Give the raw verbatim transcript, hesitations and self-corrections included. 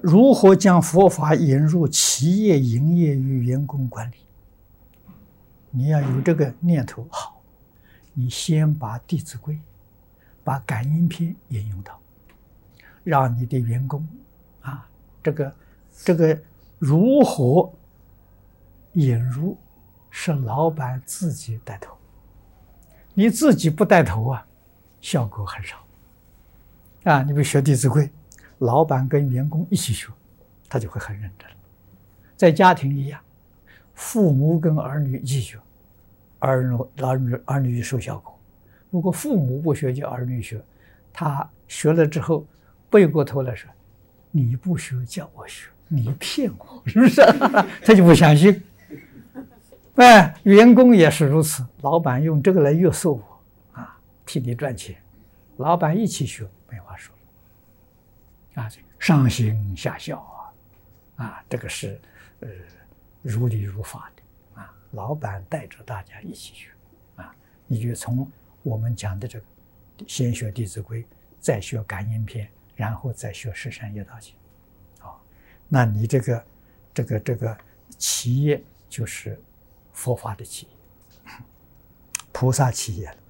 如何将佛法引入企业营业与员工管理？你要有这个念头，好，你先把《弟子规》、把感应篇引用到，让你的员工啊，这个这个如何引入，是老板自己带头，你自己不带头啊，效果很少。啊，你比如学《弟子规》，老板跟员工一起学，他就会很认真。在家庭一样，父母跟儿女一起学，儿女儿女儿女受效果。如果父母不学，叫儿女学，他学了之后背过头来说：“你不学，叫我学，你骗我，是不是？”他就不相信。哎，员工也是如此，老板用这个来约束我啊，替你赚钱，老板一起学，没话说啊，上行下效啊，啊，这个是呃如理如法的啊，老板带着大家一起学啊，你就从我们讲的这个，先学《弟子规》，再学感应篇，然后再学十善业道经，啊，那你这个这个这个企业就是佛法的企业，菩萨企业了。